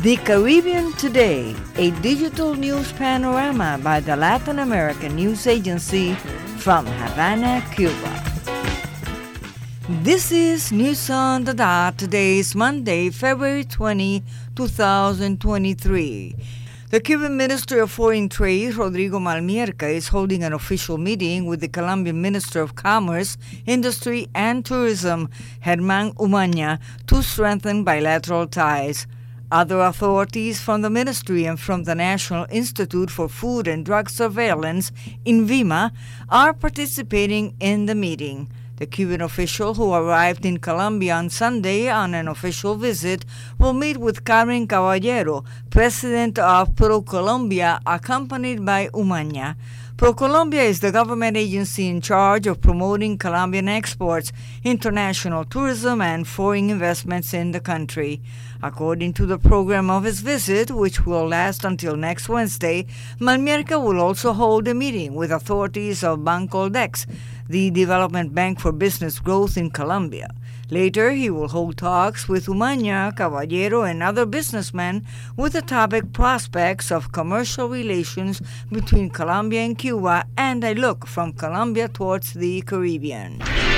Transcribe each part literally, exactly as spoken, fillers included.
The Caribbean Today, a digital news panorama by the Latin American News Agency from Havana, Cuba. This is News on the Dot. Today is Monday, February twentieth, twenty twenty-three. The Cuban Minister of Foreign Trade, Rodrigo Malmierca, is holding an official meeting with the Colombian Minister of Commerce, Industry and Tourism, Germán Umaña, to strengthen bilateral ties. Other authorities from the ministry and from the National Institute for Food and Drug Surveillance, INVIMA, are participating in the meeting. The Cuban official, who arrived in Colombia on Sunday on an official visit, will meet with Karen Caballero, president of ProColombia, accompanied by Umaña. ProColombia is the government agency in charge of promoting Colombian exports, international tourism, and foreign investments in the country. According to the program of his visit, which will last until next Wednesday, Malmierca will also hold a meeting with authorities of Bancoldex, the development bank for business growth in Colombia. Later, he will hold talks with Umaña, Caballero, and other businessmen with the topic prospects of commercial relations between Colombia and Cuba and a look from Colombia towards the Caribbean.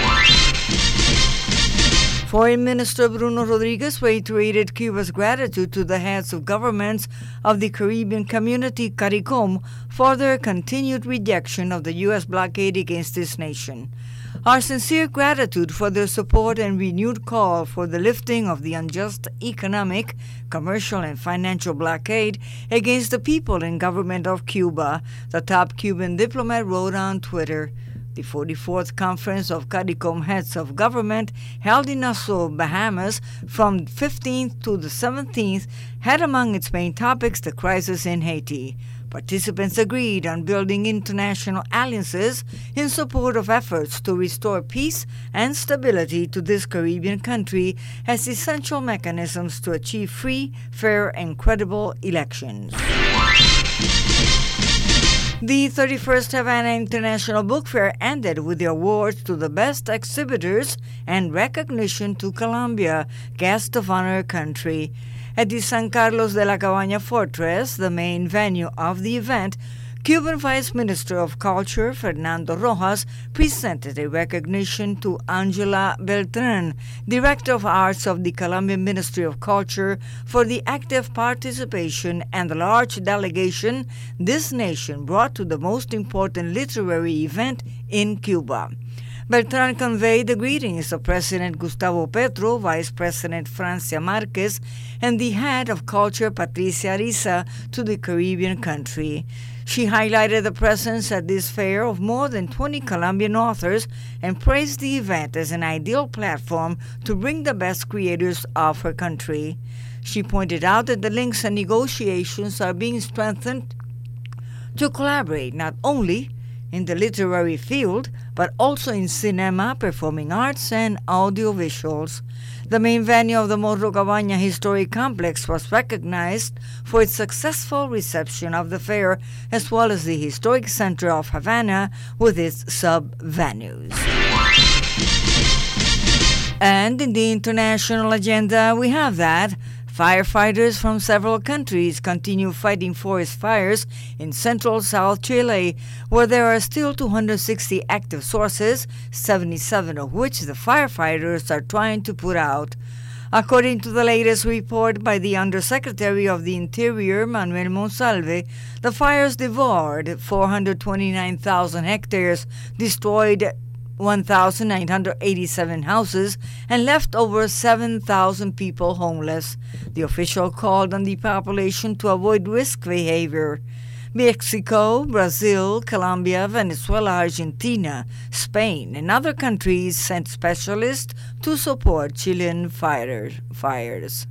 Foreign Minister Bruno Rodriguez reiterated Cuba's gratitude to the heads of governments of the Caribbean community, CARICOM, for their continued rejection of the U S blockade against this nation. Our sincere gratitude for their support and renewed call for the lifting of the unjust economic, commercial, and financial blockade against the people and government of Cuba, the top Cuban diplomat wrote on Twitter. The forty-fourth Conference of CARICOM Heads of Government, held in Nassau, Bahamas, from fifteenth to the seventeenth, had among its main topics the crisis in Haiti. Participants agreed on building international alliances in support of efforts to restore peace and stability to this Caribbean country as essential mechanisms to achieve free, fair, and credible elections. The thirty-first Havana International Book Fair ended with the awards to the best exhibitors and recognition to Colombia, guest of honor country. At the San Carlos de la Cabaña Fortress, the main venue of the event, Cuban Vice Minister of Culture Fernando Rojas presented a recognition to Angela Beltran, Director of Arts of the Colombian Ministry of Culture, for the active participation and the large delegation this nation brought to the most important literary event in Cuba. Beltran conveyed the greetings of President Gustavo Petro, Vice President Francia Marquez, and the head of culture Patricia Ariza to the Caribbean country. She highlighted the presence at this fair of more than twenty Colombian authors and praised the event as an ideal platform to bring the best creators of her country. She pointed out that the links and negotiations are being strengthened to collaborate not only in the literary field, but also in cinema, performing arts, and audiovisuals. The main venue of the Morro Cabaña Historic Complex was recognized for its successful reception of the fair, as well as the Historic Center of Havana with its sub-venues. And in the international agenda, we have that firefighters from several countries continue fighting forest fires in central South Chile, where there are still two hundred sixty active sources, seventy-seven of which the firefighters are trying to put out. According to the latest report by the Undersecretary of the Interior, Manuel Monsalve, the fires devoured four hundred twenty-nine thousand hectares, destroyed one thousand nine hundred eighty-seven houses, and left over seven thousand people homeless. The official called on the population to avoid risk behavior. Mexico, Brazil, Colombia, Venezuela, Argentina, Spain, and other countries sent specialists to support Chilean fire, fires.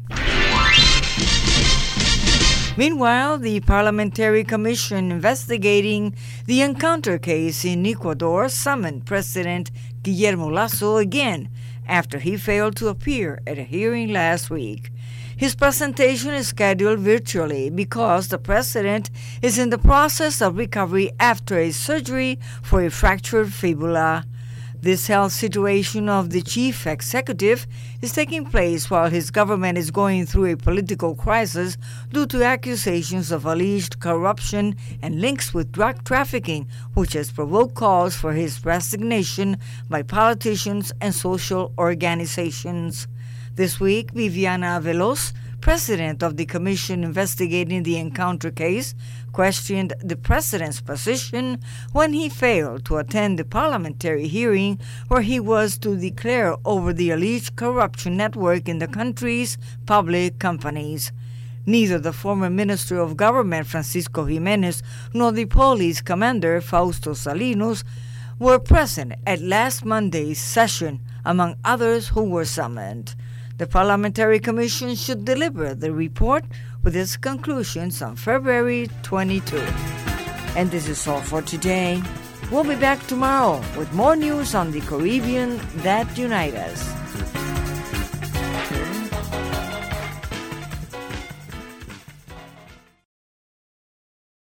Meanwhile, the Parliamentary Commission investigating the encounter case in Ecuador summoned President Guillermo Lasso again after he failed to appear at a hearing last week. His presentation is scheduled virtually because the president is in the process of recovery after a surgery for a fractured fibula. This health situation of the chief executive is taking place while his government is going through a political crisis due to accusations of alleged corruption and links with drug trafficking, which has provoked calls for his resignation by politicians and social organizations. This week, Viviana Veloz, president of the commission investigating the Encounter case, questioned the president's position when he failed to attend the parliamentary hearing where he was to declare over the alleged corruption network in the country's public companies. Neither the former Minister of Government, Francisco Jimenez, nor the police commander, Fausto Salinas, were present at last Monday's session, among others who were summoned. The Parliamentary Commission should deliver the report with its conclusions on February twenty-second. And this is all for today. We'll be back tomorrow with more news on the Caribbean that unite us.